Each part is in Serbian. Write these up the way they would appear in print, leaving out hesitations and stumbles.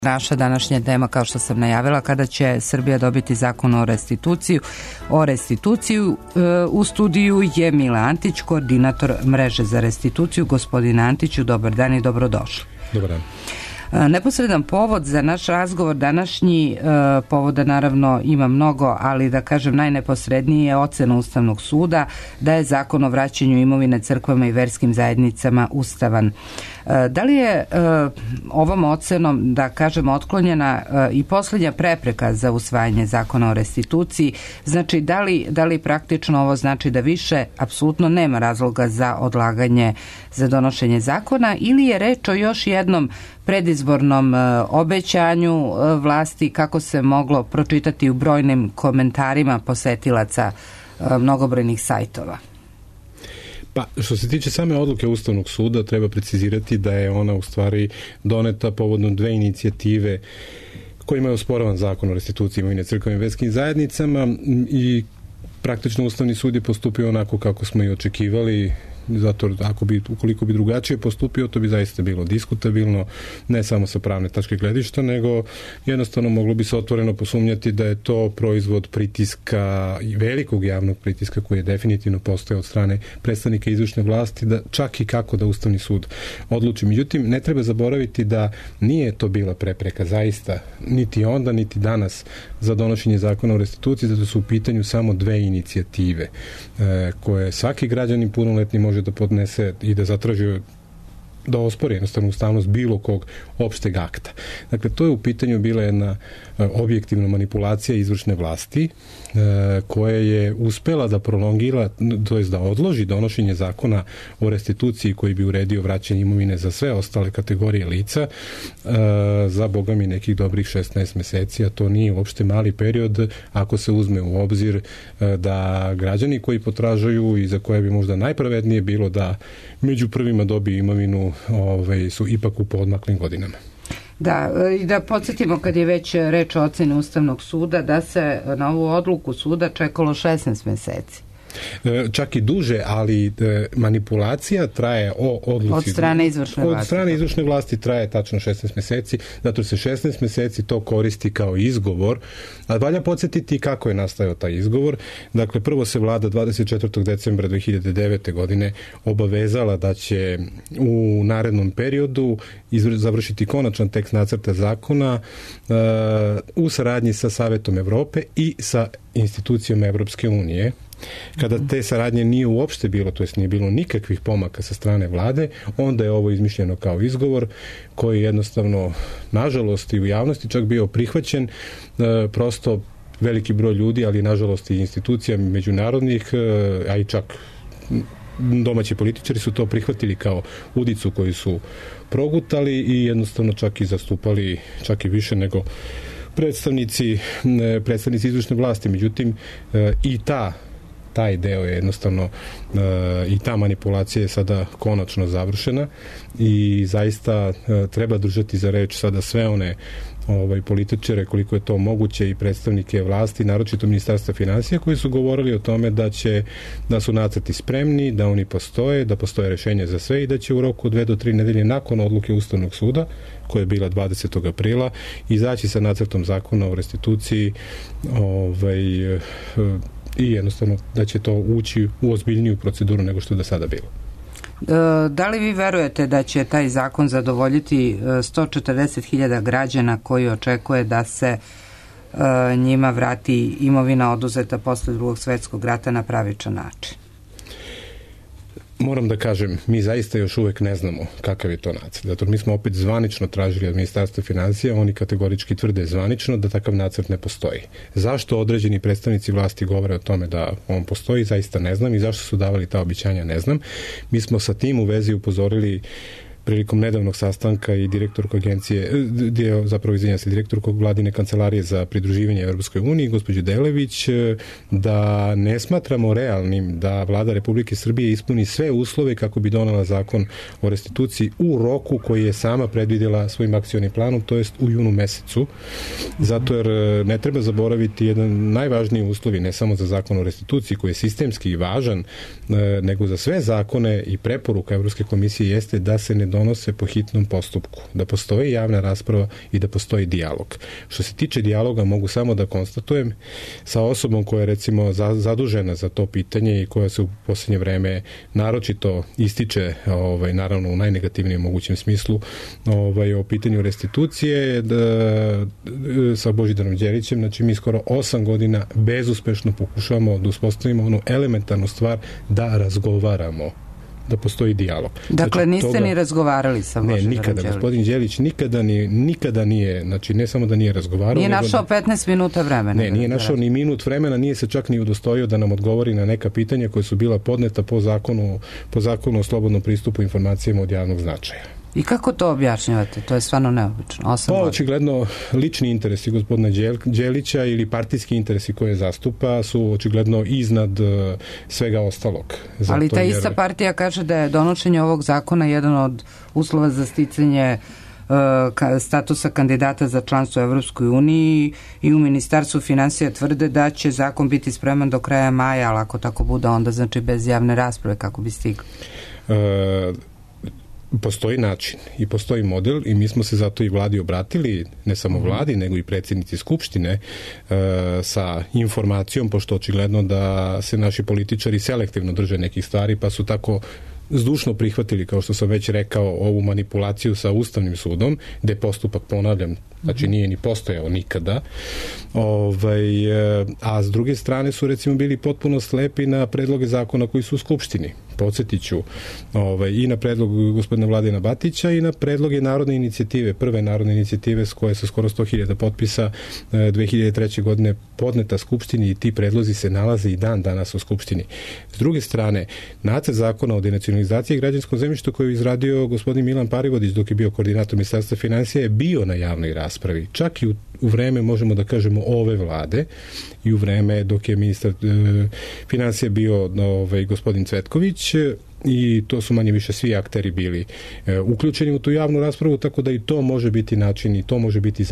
Naša današnja tema, kao što sam najavila, kada će Srbija dobiti zakon o restituciju. U studiju je Mile Antić, koordinator mreže za restituciju. Gospodine Antiću, dobar dan i dobrodošli. Dobar dan. Neposredan povod za naš razgovor današnji, povoda naravno ima mnogo, ali da kažem najneposredniji je ocena Ustavnog suda da je zakon o vraćanju imovine crkvama i verskim zajednicama ustavan. Da li je ovom ocenom, da kažem, otklonjena i posljednja prepreka za usvajanje zakona o restituciji? Znači, da li praktično ovo znači da više apsolutno nema razloga za odlaganje za donošenje zakona, ili je reč o još jednom predizbornom obećanju vlasti, kako se moglo pročitati u brojnim komentarima posetilaca mnogobrojnih sajtova? Pa, što se tiče same odluke Ustavnog suda, treba precizirati da je ona u stvari doneta povodom dve inicijative kojima je osporavan zakon o restituciji imovine crkvenim i verskim zajednicama i praktično Ustavni sud je postupio onako kako smo i očekivali. Zato ukoliko bi drugačije postupio, to bi zaista bilo diskutabilno, ne samo sa pravne tačke gledišta, nego jednostavno moglo bi se otvoreno posumnjati da je to proizvod pritiska i velikog javnog pritiska koji je definitivno postojao od strane predstavnika izvršne vlasti, da čak i kako da Ustavni sud odluči. Međutim, ne treba zaboraviti da nije to bila prepreka zaista, niti onda, niti danas, za donošenje zakona o restituciji, zato su u pitanju samo dve inicijative koje svaki građanin punoletni može da podnese i da zatraži da ospori jednostavno ustavnost bilo kog opšteg akta. Dakle, to je u pitanju bila jedna objektivna manipulacija izvršne vlasti koja je uspela da prolongira, to jest da odloži donošenje zakona o restituciji koji bi uredio vraćanje imovine za sve ostale kategorije lica za, boga mi, nekih dobrih 16 meseci, a to nije uopšte mali period ako se uzme u obzir da građani koji potražuju i za koje bi možda najpravednije bilo da među prvima dobiju imovinu su ipak u poodmaklim godinama. Da, i da podsjetimo, kad je već reč o oceni Ustavnog suda, da se na ovu odluku suda čekalo 16 meseci. Čak i duže, ali manipulacija traje od strane izvršne vlasti. Od strane izvršne vlasti traje tačno 16 meseci, zato se 16 meseci to koristi kao izgovor. A valja podsjetiti kako je nastajao taj izgovor. Dakle, prvo se vlada 24. decembra 2009. godine obavezala da će u narednom periodu završiti konačan tekst nacrta zakona u saradnji sa Savetom Evrope i sa institucijama Evropske unije. Kada te saradnje nije uopšte bilo, to jest nije bilo nikakvih pomaka sa strane vlade, onda je ovo izmišljeno kao izgovor koji jednostavno, nažalost, i u javnosti čak bio prihvaćen, prosto veliki broj ljudi, ali nažalost i institucija međunarodnih, a i čak domaći političari su to prihvatili kao udicu koju su progutali i jednostavno čak i zastupali, čak i više nego predstavnici izvršne vlasti. Međutim, i taj deo je jednostavno i ta manipulacija je sada konačno završena i zaista treba držati za reč sada sve one političare, koliko je to moguće, i predstavnike vlasti, naročito Ministarstva finansija, koji su govorili o tome da su nacrti spremni, da oni postoje, da postoje rešenje za sve i da će u roku 2 do 3 nedelje nakon odluke Ustavnog suda, koja je bila 20. aprila, izaći sa nacrtom zakona o restituciji i jednostavno da će to ući u ozbiljniju proceduru nego što je do sada bilo. Da li vi verujete da će taj zakon zadovoljiti 140.000 građana koji očekuje da se njima vrati imovina oduzeta posle Drugog svetskog rata na pravičan način? Moram da kažem, mi zaista još uvek ne znamo kakav je to nacrt. Zato mi smo opet zvanično tražili od Ministarstva finansija, oni kategorički tvrde zvanično da takav nacrt ne postoji. Zašto određeni predstavnici vlasti govore o tome da on postoji, zaista ne znam, i zašto su davali ta obećanja, ne znam. Mi smo sa tim u vezi upozorili prilikom nedavnog sastanka i direktorku direktorku vladine kancelarije za pridruživanje Evropskoj uniji, gospođu Delević, da ne smatramo realnim da Vlada Republike Srbije ispuni sve uslove kako bi donela zakon o restituciji u roku koji je sama predvidjela svojim akcionim planom, to jest u junu mesecu. Zato jer ne treba zaboraviti jedan najvažniji uslovi, ne samo za zakon o restituciji koji je sistemski i važan, nego za sve zakone i preporuka Evropske komisije jeste da se ne donose po hitnom postupku, da postoji javna rasprava i da postoji dijalog. Što se tiče dijaloga, mogu samo da konstatujem sa osobom koja je recimo zadužena za to pitanje i koja se u posljednje vreme naročito ističe, naravno u najnegativnijem mogućem smislu, o pitanju restitucije sa Božidarom Đelićem. Znači mi skoro 8 godina bezuspešno pokušavamo da uspostavimo onu elementarnu stvar da razgovaramo, da postoji dijalog. Dakle, niste ni razgovarali sa Božidarom Đelićem? Ne, nikada. Gospodin Đelić nikada nije, znači ne samo da nije razgovarao... Nije našao 15 minuta vremena. Ne, nije našao ni minut vremena, nije se čak ni udostojio da nam odgovori na neka pitanja koje su bila podneta po zakonu o slobodnom pristupu informacijama od javnog značaja. I kako to objašnjavate? To je stvarno neobično. Očigledno lični interesi gospodina Đelića ili partijski interesi koje zastupa su očigledno iznad svega ostalog. Ali ta ista partija kaže da je donošenje ovog zakona jedan od uslova za sticanje statusa kandidata za članstvo u Evropskoj uniji i u Ministarstvu finansija tvrde da će zakon biti spreman do kraja maja, ali ako tako bude, onda znači bez javne rasprave kako bi stigli. Postoji način i postoji model i mi smo se zato i vladi obratili, ne samo vladi, nego i predsjednici Skupštine sa informacijom, pošto očigledno da se naši političari selektivno drže nekih stvari, pa su tako zdušno prihvatili, kao što sam već rekao, ovu manipulaciju sa Ustavnim sudom, gde postupak, ponavljam, znači nije ni postojao nikada, a s druge strane su recimo bili potpuno slepi na predloge zakona koji su u Skupštini. Podsjetit ću i na predlog gospodina Vladina Batića i na predloge narodne inicijative, prve narodne inicijative s koje su skoro 100.000 potpisa 2003. godine podneta Skupštini i ti predlozi se nalaze i dan danas u Skupštini. S druge strane, nacrt zakona o denacionalizaciji građanskom zemljištu koji je izradio gospodin Milan Parivodić dok je bio koordinator Ministarstva finansija je bio na javnoj raspravi. Čak i u vreme, možemo da kažemo, ove vlade i u vreme dok je ministar finansija bio gospodin Cvetković, i to su manje više svi akteri bili uključeni u tu javnu raspravu, tako da i to može biti način i to može biti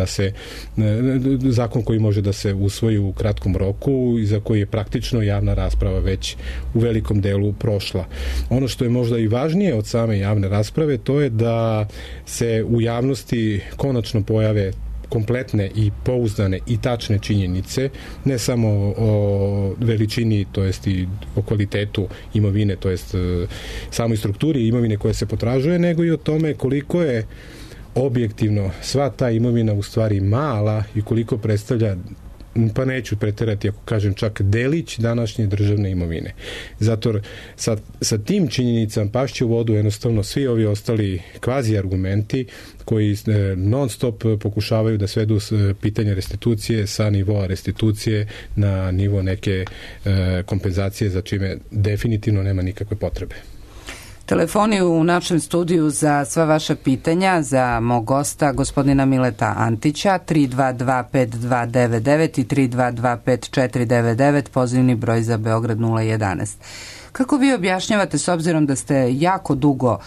zakon koji može da se usvoji u kratkom roku i za koji je praktično javna rasprava već u velikom delu prošla. Ono što je možda i važnije od same javne rasprave, to je da se u javnosti konačno pojave kompletne i pouzdane i tačne činjenice, ne samo o veličini, to jest i o kvalitetu imovine, to jest samoj strukturi imovine koja se potražuje, nego i o tome koliko je objektivno sva ta imovina u stvari mala i koliko predstavlja, pa neću preterati ako kažem čak delić današnje državne imovine. Zato sa tim činjenicama pašće u vodu jednostavno svi ovi ostali kvazi argumenti koji non stop pokušavaju da svedu pitanje restitucije sa nivoa restitucije na nivo neke kompenzacije za čime definitivno nema nikakve potrebe. Telefoni u našem studiju za sva vaša pitanja za mog gosta, gospodina Mileta Antića, 322-5299 i 322-5499, pozivni broj za Beograd 011. Kako vi objašnjavate, s obzirom da ste jako dugo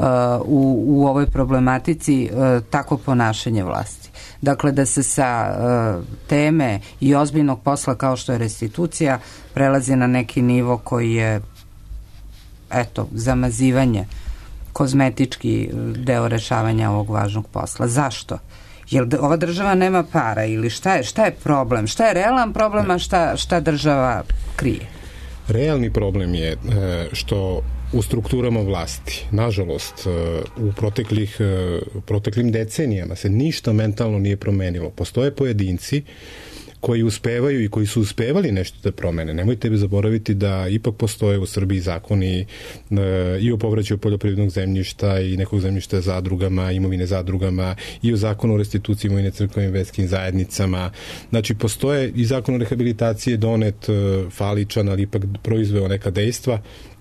u ovoj problematici, tako ponašanje vlasti? Dakle, da se sa teme i ozbiljnog posla kao što je restitucija prelazi na neki nivo koji je zamazivanje, kozmetički deo rešavanja ovog važnog posla. Zašto? Jer ova država nema para ili šta je problem? Šta je realan problem, a šta država krije? Realni problem je što u strukturama vlasti, nažalost, u proteklim decenijama se ništa mentalno nije promenilo. Postoje pojedinci koji uspevaju i koji su uspevali nešto da promene. Nemojte zaboraviti da ipak postoje u Srbiji zakoni i o povraćaju poljoprivrednog zemljišta i nekog zemljišta zadrugama, imovine zadrugama, i o zakonu o restituciji imovine crkvenim verskim zajednicama. Znači, postoje i zakon o rehabilitaciji donet faličan, ali ipak proizveo neka dejstva.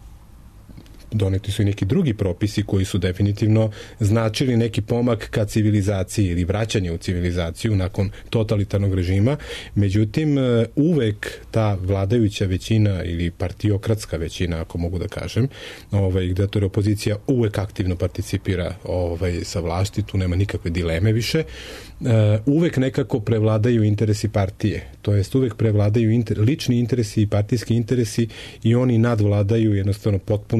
Doneti su i neki drugi propisi koji su definitivno značili neki pomak ka civilizaciji ili vraćanje u civilizaciju nakon totalitarnog režima. Međutim, uvek ta vladajuća većina ili partiokratska većina, ako mogu da kažem, gde to opozicija uvek aktivno participira sa vlasti, tu nema nikakve dileme više, uvek nekako prevladaju interesi partije. To jest uvek prevladaju lični interesi i partijski interesi i oni nadvladaju, jednostavno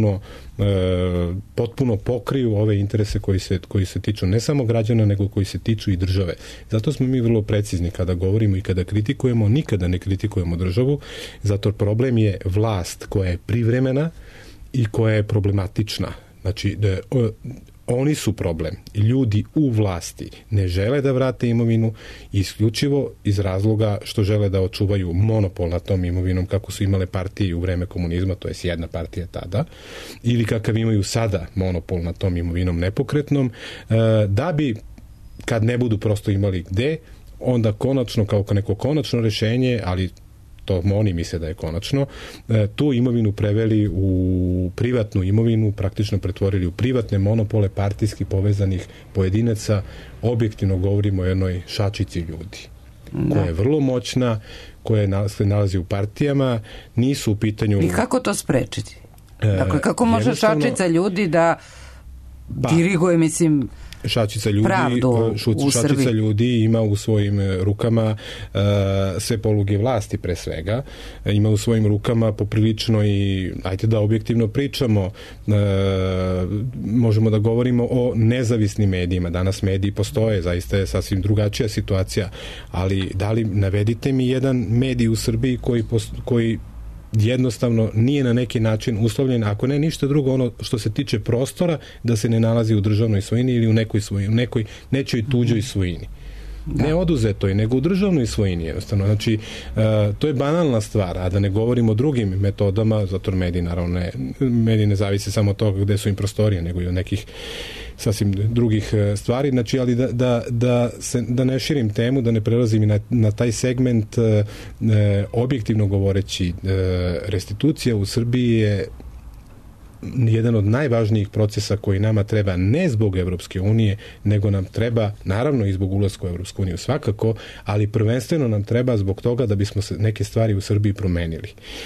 potpuno pokriju ove interese koji se tiču ne samo građana, nego koji se tiču i države. Zato smo mi vrlo precizni kada govorimo i kada kritikujemo, nikada ne kritikujemo državu, zato problem je vlast koja je privremena i koja je problematična. Znači, oni su problem. Ljudi u vlasti ne žele da vrate imovinu isključivo iz razloga što žele da očuvaju monopol nad tom imovinom kako su imale partije u vreme komunizma, to je jedna partija tada, ili kakav imaju sada monopol nad tom imovinom nepokretnom, da bi, kad ne budu prosto imali gde, onda konačno, kao neko konačno rešenje, ali to oni misle da je konačno, tu imovinu preveli u privatnu imovinu, praktično pretvorili u privatne monopole partijski povezanih pojedinaca. Objektivno govorimo o jednoj šačici ljudi koja je vrlo moćna, koja se nalazi u partijama, nisu u pitanju... I kako to sprečiti? Dakle, kako može šačica ljudi da diriguje, mislim... Šačica ljudi ima u svojim rukama sve poluge vlasti pre svega, ima u svojim rukama poprilično i, ajde da objektivno pričamo, možemo da govorimo o nezavisnim medijima. Danas mediji postoje, zaista je sasvim drugačija situacija, ali navedite mi jedan medij u Srbiji koji jednostavno nije na neki način uslovljen, ako ne ništa drugo, ono što se tiče prostora, da se ne nalazi u državnoj svojini ili u nekoj nečoj tuđoj svojini. Ne oduzetoj, nego u državnoj svojini jednostavno. Znači, to je banalna stvar, a da ne govorimo o drugim metodama, zato mediji ne zavise samo od toga gde su im prostorije, nego i od nekih sasvim drugih stvari. Znači, ali da ne širim temu, da ne prelazim na taj segment, objektivno govoreći, restitucija u Srbiji je jedan od najvažnijih procesa koji nama treba ne zbog Evropske unije, nego nam treba, naravno i zbog ulaska u Evropsku uniju svakako, ali prvenstveno nam treba zbog toga da bismo neke stvari u Srbiji promenili.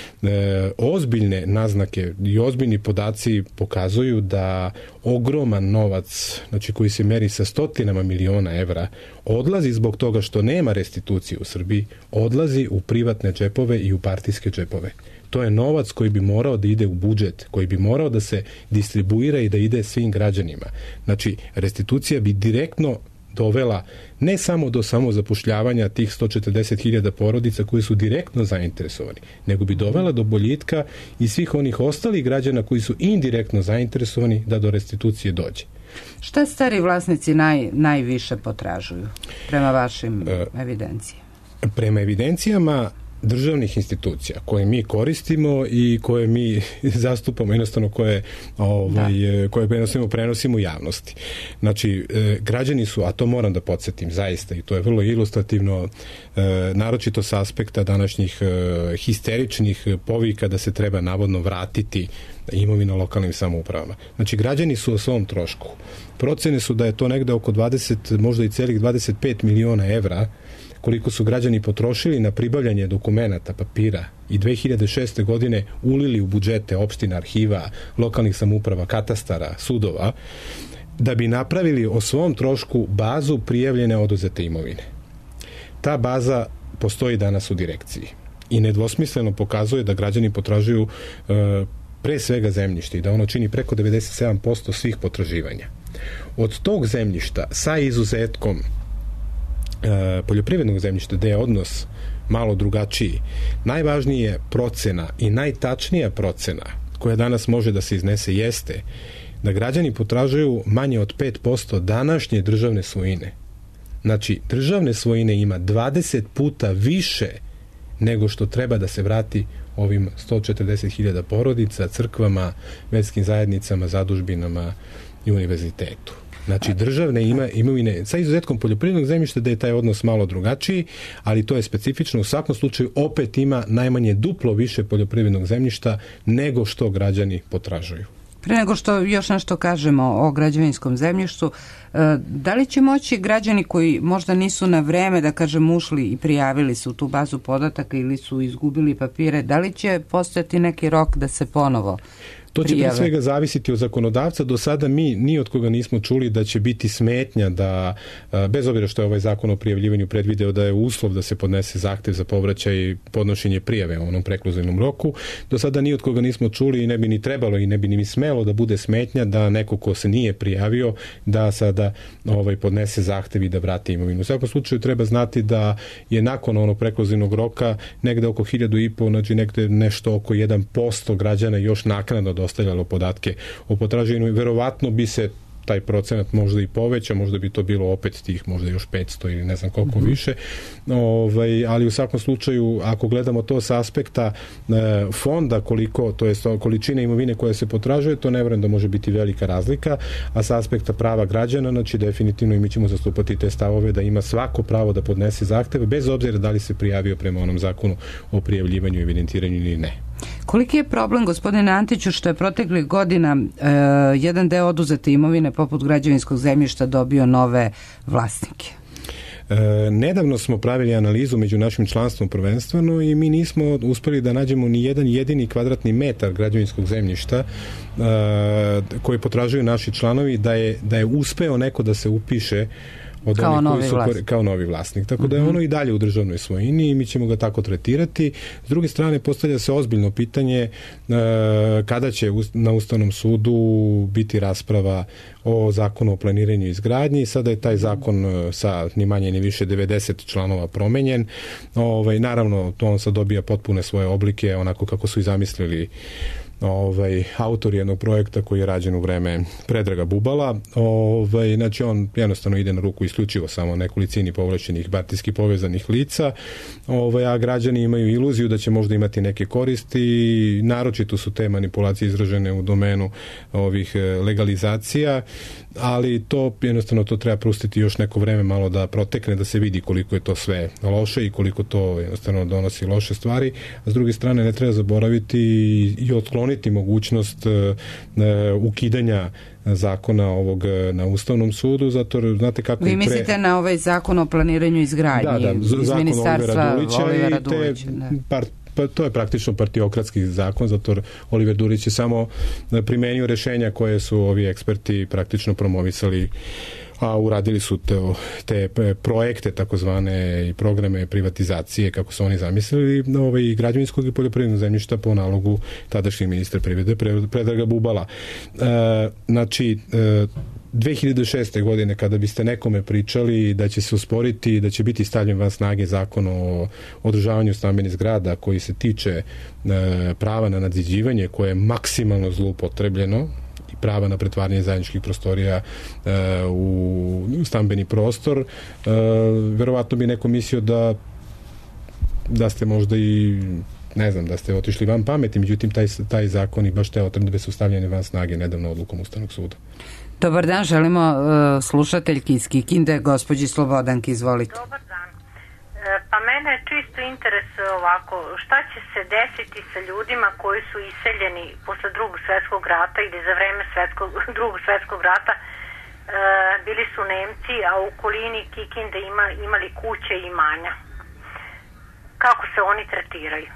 Ozbiljne naznake i ozbiljni podaci pokazuju da ogroman novac, znači koji se meri sa stotinama miliona evra, odlazi zbog toga što nema restitucije u Srbiji, odlazi u privatne džepove i u partijske džepove. To je novac koji bi morao da ide u budžet, koji bi morao da se distribuira i da ide svim građanima. Znači, restitucija bi direktno dovela ne samo do samozapošljavanja tih 140.000 porodica koji su direktno zainteresovani, nego bi dovela do boljitka i svih onih ostalih građana koji su indirektno zainteresovani da do restitucije dođe. Šta stari vlasnici najviše potražuju prema vašim evidencijama? Prema evidencijama državnih institucija koje mi koristimo i koje mi zastupamo, jednostavno koje jednostavno prenosimo u javnosti. Znači, građani su, a to moram da podsjetim zaista, i to je vrlo ilustrativno, naročito sa aspekta današnjih histeričnih povika da se treba navodno vratiti imovina lokalnim samoupravama. Znači, građani su o svom trošku. Procene su da je to negde oko 20, možda i celih 25 miliona evra koliko su građani potrošili na pribavljanje dokumenata, papira i 2006. godine ulili u budžete opština, arhiva, lokalnih samouprava, katastara, sudova, da bi napravili o svom trošku bazu prijavljene oduzete imovine. Ta baza postoji danas u direkciji i nedvosmisleno pokazuje da građani potražuju pre svega zemljište i da ono čini preko 97% svih potraživanja. Od tog zemljišta, sa izuzetkom poljoprivrednog zemljišta, gde je odnos malo drugačiji, najvažnija je procena i najtačnija procena koja danas može da se iznese jeste da građani potražuju manje od 5% današnje državne svojine. Znači, državne svojine ima 20 puta više nego što treba da se vrati ovim 140.000 porodica, crkvama, verskim zajednicama, zadužbinama i univerzitetu. Znači, državne imovine, sa izuzetkom poljoprivrednog zemljišta, da je taj odnos malo drugačiji, ali to je specifično. U svakom slučaju, opet ima najmanje duplo više poljoprivrednog zemljišta nego što građani potražuju. Pre nego što još nešto kažemo o građevinskom zemljištu, da li će moći građani koji možda nisu na vreme, da kažem, ušli i prijavili su tu bazu podataka ili su izgubili papire, da li će postojati neki rok da se ponovo To će pre svega zavisiti od zakonodavca. Do sada mi ni od koga nismo čuli da će biti smetnja da, bez obzira što je ovaj zakon o prijavljivanju predvideo da je uslov da se podnese zahtev za povraćaj i podnošenje prijave u onom prekluzivnom roku, do sada ni od koga nismo čuli i ne bi ni trebalo i ne bi ni smelo da bude smetnja da neko ko se nije prijavio da sada podnese zahtev i da vrati imovinu. U svakom slučaju treba znati da je nakon onog prekluzivnog roka negde oko 1.500, znači negde nešto oko 1% građana još naknadno dostavljalo podatke o potraživanju i verovatno bi se taj procenat možda i poveća, možda bi to bilo opet tih možda još 500 ili ne znam koliko više, ali u svakom slučaju ako gledamo to sa aspekta fonda koliko, to je količine imovine koja se potražuje, to ne vjerujem da može biti velika razlika, a sa aspekta prava građana, znači definitivno i mi ćemo zastupati te stavove da ima svako pravo da podnese zahteve bez obzira da li se prijavio prema onom zakonu o prijavljivanju i evidentiranju ili ne. Koliki je problem, gospodine Antiću, što je proteklih godina jedan deo oduzete imovine poput građevinskog zemljišta dobio nove vlasnike? Nedavno smo pravili analizu među našim članstvom prvenstveno i mi nismo uspeli da nađemo ni jedan jedini kvadratni metar građevinskog zemljišta koje potražuju naši članovi da je uspeo neko da se upiše od onih koji su kao novi vlasnik. Tako da je ono i dalje u državnoj svojini i mi ćemo ga tako tretirati. S druge strane, postavlja se ozbiljno pitanje kada će na Ustavnom sudu biti rasprava o zakonu o planiranju i izgradnji. Sada je taj zakon sa ni manje ni više 90 članova promenjen. Naravno, to on sad dobija potpune svoje oblike, onako kako su i zamislili autor jednog projekta koji je rađen u vreme Predraga Bubala. Znači on jednostavno ide na ruku isključivo samo nekolicini povlašćenih partijski povezanih lica, a građani imaju iluziju da će možda imati neke koristi i naročito su te manipulacije izražene u domenu ovih legalizacija, ali to jednostavno to treba pustiti još neko vreme malo da protekne, da se vidi koliko je to sve loše i koliko to jednostavno donosi loše stvari, a s druge strane ne treba zaboraviti i otkloniti mogućnost ukidanja zakona ovog na Ustavnom sudu, zato znate kako vi mislite na ovaj zakon o planiranju i izgradnji iz ministarstva Olivera Dulića. Pa to je praktično partiokratski zakon, zato Oliver Dulić je samo primenio rešenja koje su ovi eksperti praktično promovisali, a uradili su te projekte takozvane i programe privatizacije kako su oni zamislili i građevinskog i poljoprivrednog zemljišta po nalogu tadašnjeg ministra privrede Predraga Bubala. Znači 2006. godine kada biste nekome pričali da će se usporiti, da će biti stavljen van snage zakon o održavanju stambenih zgrada koji se tiče prava na nadziđivanje koje je maksimalno zloupotrebljeno i prava na pretvaranje zajedničkih prostorija u stambeni prostor, verovatno bi neko mislio da ste možda i ne znam, da ste otišli van pameti, međutim taj zakon i baš te odredbe su stavljene van snage nedavno odlukom Ustavnog suda. Dobar dan, želimo slušateljki iz Kikinde, gospođi Slobodanki, izvolite. Dobar dan. Pa mene čisto interesuje ovako, šta će se desiti sa ljudima koji su iseljeni posle drugog svjetskog rata ili za vreme drugog svjetskog rata, bili su Nemci, a u okolini Kikinde imali kuće i imanja. Kako se oni tretiraju?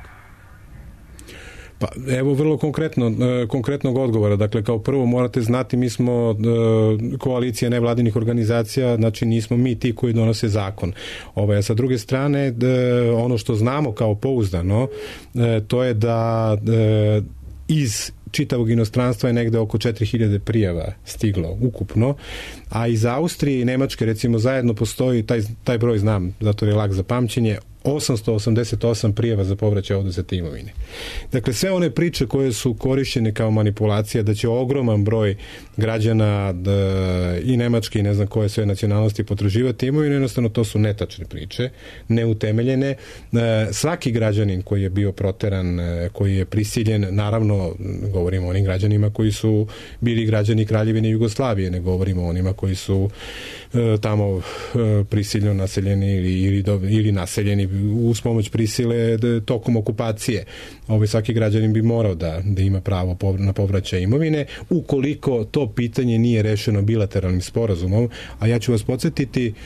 Pa evo vrlo konkretnog odgovora. Dakle, kao prvo morate znati, mi smo koalicija nevladinih organizacija, znači nismo mi ti koji donose zakon. A sa druge strane, ono što znamo kao pouzdano, to je da iz čitavog inostranstva je negde oko 4000 prijava stiglo ukupno, a iz Austrije i Nemačke recimo zajedno postoji, taj broj znam, zato je lak za pamćenje, 888 prijava za povraćaj oduzete imovine. Dakle, sve one priče koje su korišćene kao manipulacija da će ogroman broj građana i Nemačke i ne znam koje sve nacionalnosti potraživati imovinu, jednostavno to su netačne priče, neutemeljene. Svaki građanin koji je bio proteran, koji je prisiljen, naravno govorimo o onim građanima koji su bili građani Kraljevine Jugoslavije, ne govorimo o onima koji su tamo prisiljeno naseljeni ili naseljeni uz pomoć prisile tokom okupacije. Svaki građanin bi morao da ima pravo na povraćaj imovine, ukoliko to pitanje nije rešeno bilateralnim sporazumom, a ja ću vas podsjetiti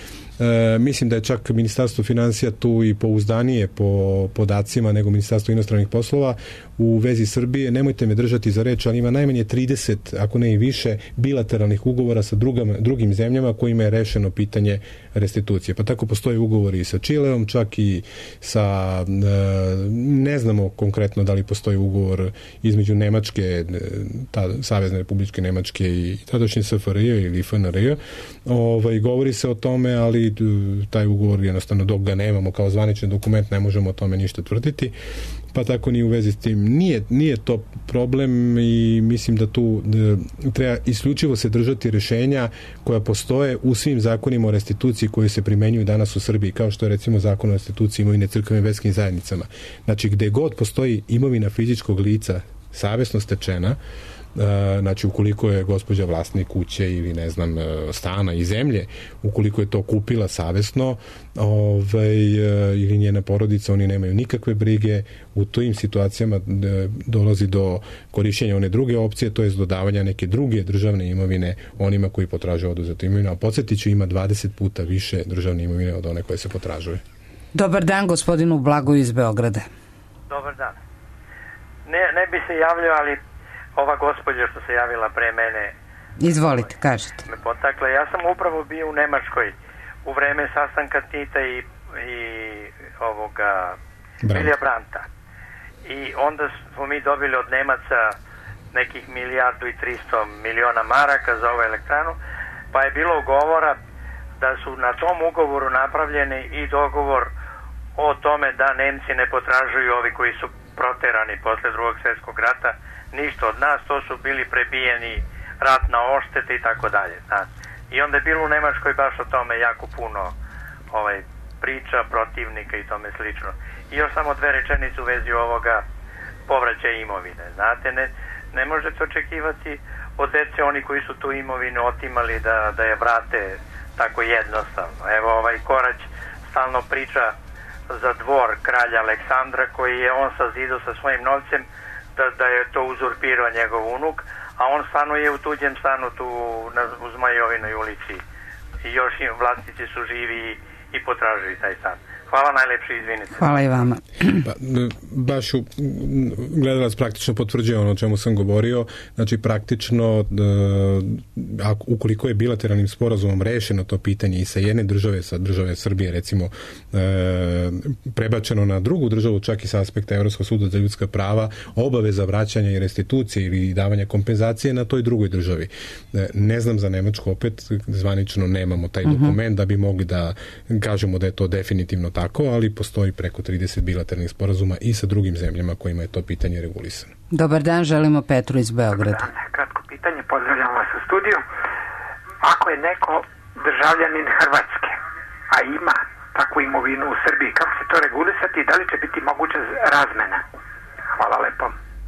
Mislim da je čak Ministarstvo financija tu i pouzdanije po podacima nego Ministarstvo inostranih poslova u vezi Srbije. Nemojte me držati za reč, ali ima najmanje 30, ako ne i više, bilateralnih ugovora sa drugim zemljama kojima je rešeno pitanje restitucije. Pa tako postoje ugovori i sa Čileom, čak i sa, ne znamo konkretno da li postoji ugovor između Nemačke, Savezne republičke Nemačke i tadašnje SFRJ ili FNRJ. Govori se o tome, ali taj ugovor jednostavno dok ga nemamo kao zvaničan dokument ne možemo o tome ništa tvrditi. Pa tako ni u vezi s tim. Nije to problem i mislim da tu treba isključivo se držati rešenja koja postoje u svim zakonima o restituciji koji se primenjuju danas u Srbiji, kao što je recimo zakon o restituciji imovine crkvenim i verskim zajednicama. Znači, gde god postoji imovina fizičkog lica savesno stečena, znači ukoliko je gospođa vlasnik kuće ili ne znam stana i zemlje, ukoliko je to kupila savesno ili njena porodica, oni nemaju nikakve brige. U tim situacijama dolazi do korišćenja one druge opcije, to je dodavanja neke druge državne imovine onima koji potražuju oduzetu imovinu, a podsjetit ću, ima 20 puta više državne imovine od one koje se potražuje. Dobar dan gospodinu Blagoju iz Beograda. Dobar dan. Ne bi se javljao, ali ova gospođa što se javila pre mene... Izvolite, kažete. Me potakla. Ja sam upravo bio u Nemačkoj u vreme sastanka Tita i Vilija Brandta. I onda smo mi dobili od Nemaca nekih 1.300.000.000 maraka za ovu elektranu, pa je bilo govora da su na tom ugovoru napravljeni i dogovor o tome da Nemci ne potražuju ovi koji su proterani posle Drugog svjetskog rata ništa od nas, to su bili prebijeni ratna oštete i tako dalje. I onda je bilo u Nemačkoj baš o tome jako puno priča, protivnika i tome slično. I još samo 2 rečenice u vezi ovoga povraćaja imovine. Znate, ne možete očekivati od dece oni koji su tu imovinu otimali da je vrate tako jednostavno. Evo, Korać stalno priča za dvor kralja Aleksandra koji je on sazidao sa svojim novcem, da je to uzurpirao njegov unuk, a on stanuje u tuđem stanu tu u Zmajovinoj ulici i još vlasnici su živi i potražuju taj stan. Hvala najlepše, izvinite. Hvala i vama. Baš gledalac praktično potvrđuje ono o čemu sam govorio. Znači praktično ukoliko je bilateralnim sporazumom rešeno to pitanje i sa jedne države, sa države Srbije recimo prebačeno na drugu državu, čak i sa aspekta Evropskog suda za ljudska prava, obaveza vraćanja i restitucije ili davanja kompenzacije na toj drugoj državi. Ne znam za Nemačku, opet zvanično nemamo taj dokument da bi mogli da kažemo da je to definitivno tako, ali postoji preko 30 bilateralnih sporazuma i sa drugim zemljama kojima je to pitanje regulisano. Dobar dan, želimo Petru iz Beograda. Dobar dan, kratko pitanje, pozdravljam vas u studiju. Ako je neko državljanin Hrvatske, a ima takvu imovinu u Srbiji, kako se to regulisati i da li će biti moguća razmena? Hvala lepo.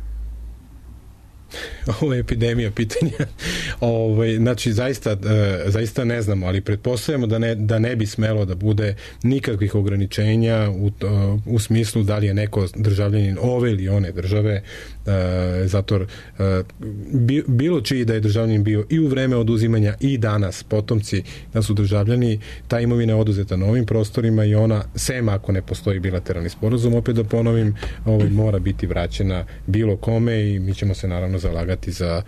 Ovo je epidemija pitanja. Znači, zaista ne znamo, ali pretpostavljamo da ne bi smelo da bude nikakvih ograničenja u smislu da li je neko državljanin ove ili one države, zato bilo čiji da je državljanin bio i u vreme oduzimanja i danas potomci da su državljani, ta imovina je oduzeta na ovim prostorima i ona, sem ako ne postoji bilateralni sporazum, opet da ponovim, mora biti vraćena bilo kome i mi ćemo se naravno zalagati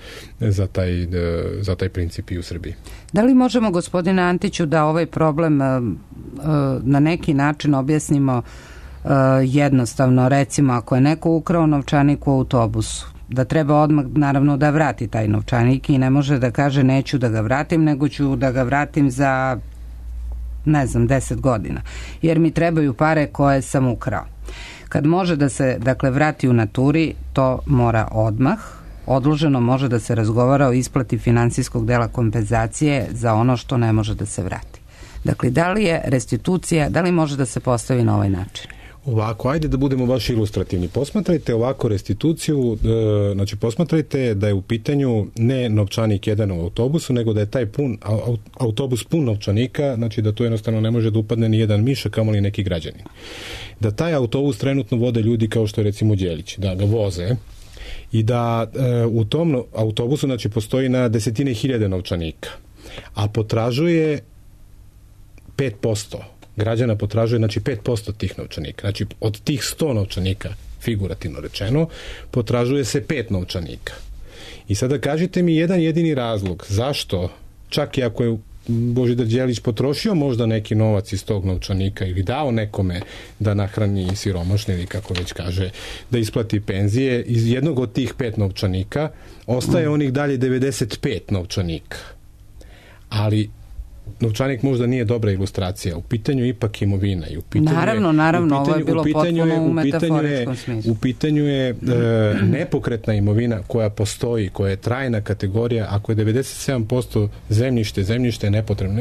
za taj princip i u Srbiji. Da li možemo, gospodine Antiću, da ovaj problem na neki način objasnimo jednostavno? Recimo, ako je neko ukrao novčanik u autobusu, da treba odmah naravno da vrati taj novčanik i ne može da kaže neću da ga vratim, nego ću da ga vratim za 10 godina, jer mi trebaju pare koje sam ukrao. Kad može da se, vrati u naturi, to mora odmah. Odloženo može da se razgovara o isplati finansijskog dela kompenzacije za ono što ne može da se vrati. Dakle, da li je restitucija, da li može da se postavi na ovaj način? Ovako, ajde da budemo baš ilustrativni. Posmatrajte ovako restituciju, znači posmatrajte da je u pitanju ne novčanik jedan u autobusu, nego da je taj autobus pun novčanika, znači da to jednostavno ne može da upadne ni jedan miš, a kamoli neki građanin. Da taj autobus trenutno vode ljudi kao što je recimo Đelić, da ga voze, i da u tom autobusu postoji na desetine hiljade novčanika, a potražuje 5% građana potražuje, znači 5% tih novčanika. Znači od tih 100 novčanika, figurativno rečeno, potražuje se 5 novčanika. I sada kažite mi jedan jedini razlog zašto, čak i ako je Božidar Đelić potrošio možda neki novac iz tog novčanika ili dao nekome da nahrani siromašne ili kako već kaže, da isplati penzije, iz jednog od tih 5 novčanika ostaje onih dalje 95 novčanika. Ali novčanik možda nije dobra ilustracija. U pitanju je ipak imovina. I u pitanju naravno, ovo je bilo potpuno u metaforičkom smislu. U pitanju je nepokretna imovina koja postoji, koja je trajna kategorija. Ako je 97% zemljište je nepotrebno.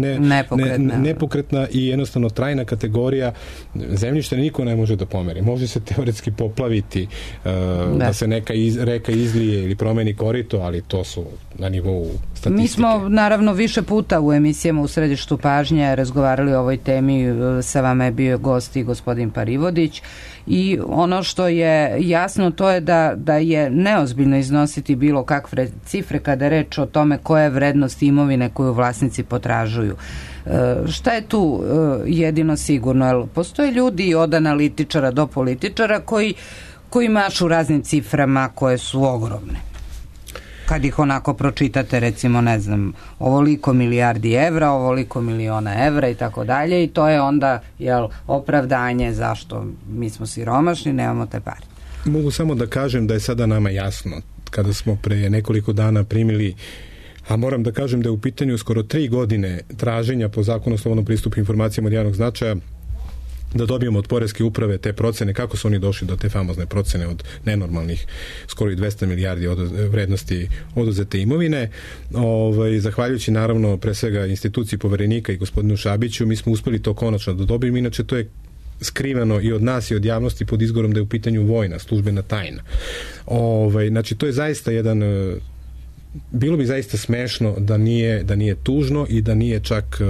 Nepokretna i jednostavno trajna kategorija. Zemljište niko ne može da pomeri. Može se teoretski poplaviti, da se neka reka izlije ili promeni korito, ali to su na nivou statistike. Mi smo naravno više puta u emisijama u središtu pažnje razgovarali o ovoj temi, sa vama je bio gost i gospodin Parivodić, i ono što je jasno to je da je neozbiljno iznositi bilo kakve cifre kada je reč o tome koja je vrednost imovine koju vlasnici potražuju. Šta je tu jedino sigurno? Jer postoje ljudi od analitičara do političara koji mašu raznim ciframa koje su ogromne. Kad ih onako pročitate, recimo, ne znam, ovoliko milijardi evra, ovoliko miliona evra i tako dalje, i to je onda opravdanje zašto mi smo siromašni, nemamo te pare. Mogu samo da kažem da je sada nama jasno, kada smo pre nekoliko dana primili, a moram da kažem da je u pitanju skoro 3 godine traženja po zakonu o slobodnom pristupu informacijama od javnog značaja, da dobijemo od poreske uprave te procene, kako su oni došli do te famozne procene od nenormalnih skoro i 200 milijardi vrednosti oduzete imovine. Zahvaljujući naravno pre svega instituciji Poverenika i gospodinu Šabiću, mi smo uspeli to konačno da dobijemo, inače to je skriveno i od nas i od javnosti pod izgovorom da je u pitanju vojna, službena tajna. Znači to je zaista jedan, bilo bi zaista smešno da nije tužno i da nije čak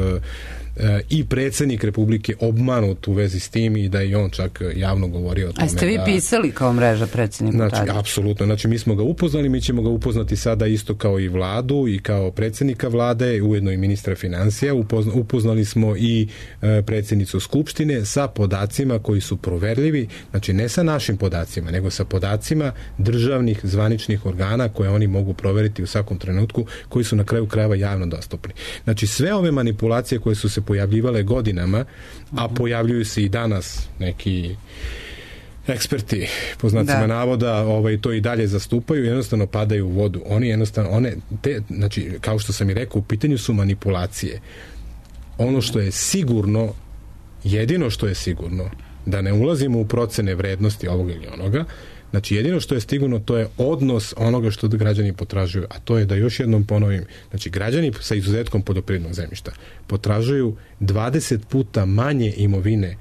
i predsjednik Republike obmanut u vezi s tim i da je on čak javno govorio o tome. A ste vi pisali kao mreža predsjedniku tada? Znači, apsolutno. Znači, mi smo ga upoznali, mi ćemo ga upoznati sada isto kao i vladu i kao predsjednika vlade, ujedno i ministra financija. Upoznali smo i predsjednicu Skupštine sa podacima koji su proverljivi, znači ne sa našim podacima, nego sa podacima državnih zvaničnih organa koje oni mogu proveriti u svakom trenutku, koji su na kraju krajeva javno dostupni. Znači, sve ove manipulacije koje su se pojavljivale godinama, a pojavljuju se i danas neki eksperti, po znacima navoda, to i dalje zastupaju, jednostavno padaju u vodu. Oni jednostavno, znači, kao što sam i rekao, u pitanju su manipulacije. Ono što je sigurno, jedino što je sigurno, da ne ulazimo u procene vrednosti ovoga ili onoga, znači jedino što je sigurno to je odnos onoga što građani potražuju, a to je da još jednom ponovim, znači građani sa izuzetkom poljoprivrednog zemljišta potražuju 20 puta manje imovine,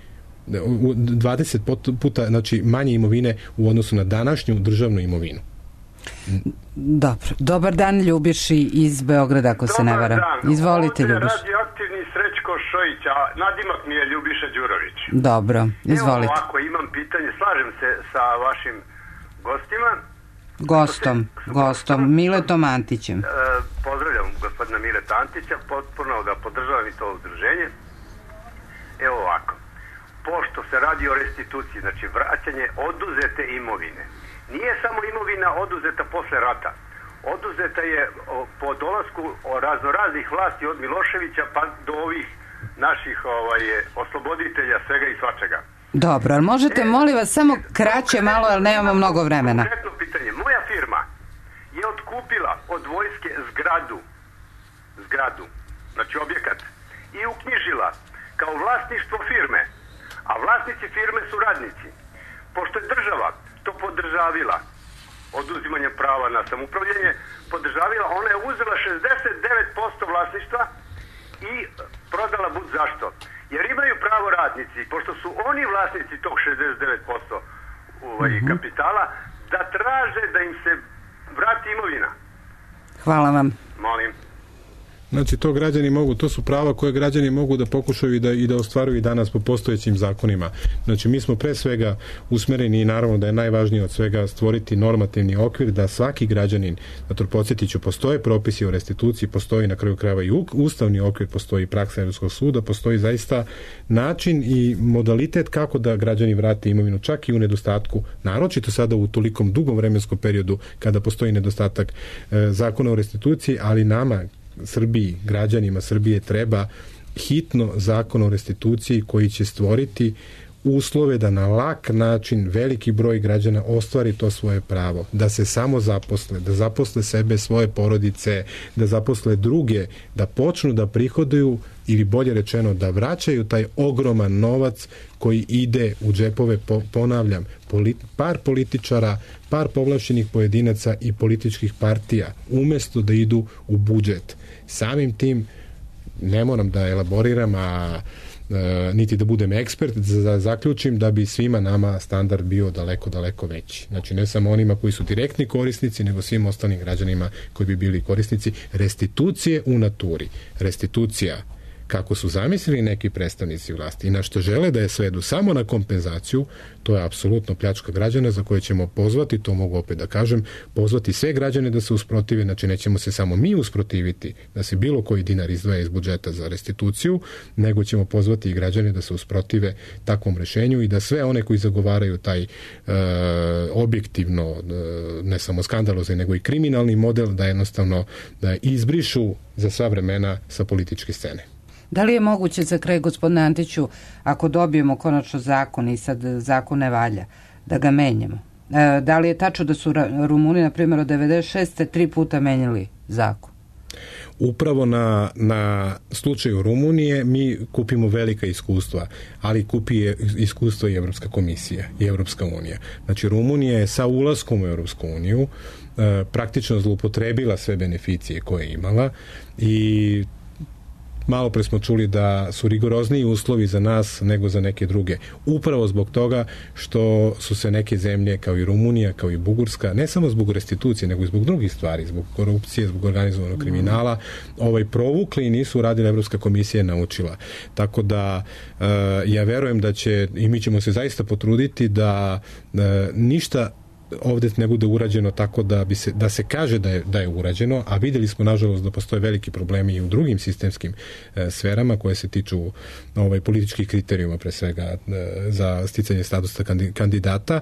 20 puta znači manje imovine u odnosu na današnju državnu imovinu. Dobro. Dobar dan, Ljubiši iz Beograda, ako se ne varam. Izvolite, Ljubiš. Radioaktivni Srećko Šojić, a nadimak mi je Ljubiša Đurović. Dobro, izvolite. Evo ovako, imam pitanje, slažem se sa vašim gostima. Gostom, Miletom Antićem. Pozdravljam gospodina Mileta Antića, potpuno ga podržavam i to udruženje. Evo ovako, pošto se radi o restituciji, znači vraćanje oduzete imovine, nije samo imovina oduzeta posle rata. Oduzeta je po dolasku raznoraznih vlasti od Miloševića pa do ovih naših osloboditelja svega i svačega. Dobro, ali možete, molim vas, samo kraće malo, ali nemamo mnogo vremena. Konkretno pitanje. Moja firma je otkupila od vojske zgradu, znači objekat, i uknjižila kao vlasništvo firme, a vlasnici firme su radnici. Pošto je država to podržavila, oduzimanje prava na samoupravljanje, podržavila, ona je uzela 69% vlasništva i prodala bud zašto. Jer imaju pravo radnici, pošto su oni vlasnici tog 69% kapitala, da traže da im se vrati imovina. Hvala vam. Molim. Znači, to građani mogu, to su prava koje građani mogu da pokušaju i da ostvaruju i danas po postojećim zakonima. Znači, mi smo pre svega usmereni i naravno da je najvažnije od svega stvoriti normativni okvir da svaki građanin, zato podsjetit ću, postoje propisi o restituciji, postoji na kraju krajeva i ustavni okvir, postoji praksa Evropskog suda, postoji zaista način i modalitet kako da građani vrate imovinu, čak i u nedostatku, naročito sada u tolikom dugom vremenskom periodu kada postoji nedostatak zakona o restituciji, ali nama, Srbiji, građanima Srbije treba hitno zakon o restituciji koji će stvoriti uslove da na lak način veliki broj građana ostvari to svoje pravo, da se samo zaposle, da zaposle sebe, svoje porodice, da zaposle druge, da počnu da prihoduju ili bolje rečeno da vraćaju taj ogroman novac koji ide u džepove, ponavljam, par političara, par povlašćenih pojedinaca i političkih partija, umesto da idu u budžet. Samim tim, ne moram da elaboriram, niti da budem ekspert, da zaključim da bi svima nama standard bio daleko, daleko veći. Znači, ne samo onima koji su direktni korisnici, nego svim ostalim građanima koji bi bili korisnici restitucije u naturi. Restitucija kako su zamislili neki predstavnici vlasti i na što žele da je svedu samo na kompenzaciju, to je apsolutno pljačka građana za koje ćemo pozvati, to mogu opet da kažem, pozvati sve građane da se usprotive, znači nećemo se samo mi usprotiviti da se bilo koji dinar izdvaja iz budžeta za restituciju, nego ćemo pozvati i građane da se usprotive takvom rešenju i da sve one koji zagovaraju taj objektivno, ne samo skandalozan, nego i kriminalni model, da jednostavno da izbrišu za sva vremena sa političke scene. Da li je moguće za kraj, gospodine Antiću, ako dobijemo konačno zakon i sad zakon ne valja, da ga menjamo? Da li je tačno da su Rumuni, na primjer, od 96. 3 puta menjali zakon? Upravo na slučaju Rumunije mi kupimo velika iskustva, ali kupi iskustvo i Evropska komisija i Evropska unija. Znači, Rumunija je sa ulaskom u Evropsku uniju praktično zloupotrebila sve beneficije koje je imala i malo pre smo čuli da su rigorozniji uslovi za nas nego za neke druge. Upravo zbog toga što su se neke zemlje, kao i Rumunija, kao i Bugarska, ne samo zbog restitucije, nego i zbog drugih stvari, zbog korupcije, zbog organizovanog kriminala, provukli i nisu radili, Evropska komisija naučila. Tako da ja verujem da će, i mi ćemo se zaista potruditi da ništa ovde ne bude urađeno tako da se kaže da je urađeno, a videli smo nažalost da postoje veliki problemi i u drugim sistemskim sferama koje se tiču političkih kriterijuma, pre svega za sticanje statusa kandidata,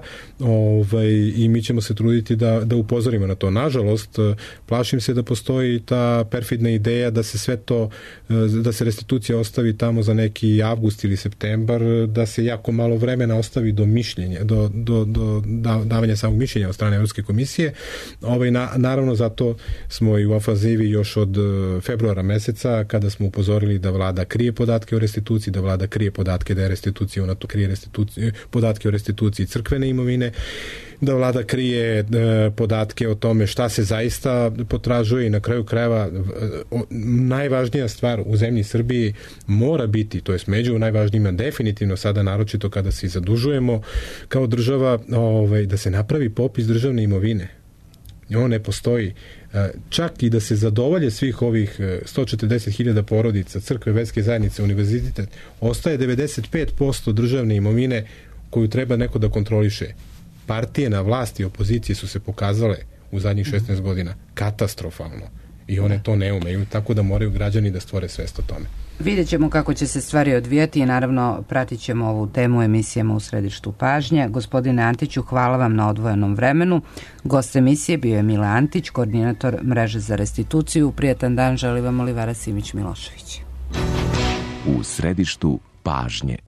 i mi ćemo se truditi da upozorimo na to. Nažalost, plašim se da postoji ta perfidna ideja da se sve to, da se restitucija ostavi tamo za neki avgust ili septembar, da se jako malo vremena ostavi do mišljenja, do davanja samog mišljenja od strane Evropske komisije. Naravno, zato smo i u ofanzivi još od februara meseca, kada smo upozorili da vlada krije podatke o restituciji, da vlada krije podatke da je restitucija, ona to krije podatke o restituciji crkvene imovine, da vlada krije podatke o tome šta se zaista potražuje i na kraju krajeva najvažnija stvar u zemlji Srbiji mora biti, to jest među najvažnijima definitivno sada, naročito kada se zadužujemo kao država, da se napravi popis državne imovine. On ne postoji. Čak i da se zadovolje svih ovih 140.000 porodica, crkve, verske zajednice, univerzitet, ostaje 95% državne imovine koju treba neko da kontroliše. Partije na vlasti i opozicije su se pokazale u zadnjih 16 godina katastrofalno i one to ne umeju, tako da moraju građani da stvore svest o tome. Vidjet ćemo kako će se stvari odvijati i naravno pratit ćemo ovu temu emisijama u središtu pažnje. Gospodine Antiću, hvala vam na odvojenom vremenu. Gost emisije bio je Mile Antić, koordinator mreže za restituciju. Prijetan dan želi vam Olivera Simić Milošević. U središtu pažnje.